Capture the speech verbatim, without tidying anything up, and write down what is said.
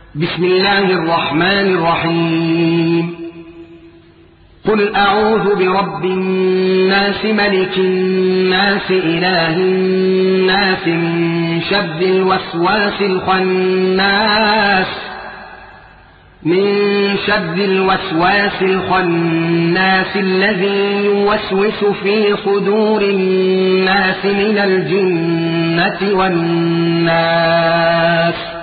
بسم الله الرحمن الرحيم قل أعوذ برب الناس ملك الناس إله الناس من شر الوسواس الخناس من شر الوسواس الخناس الذي يوسوس في صدور الناس من الجنة والناس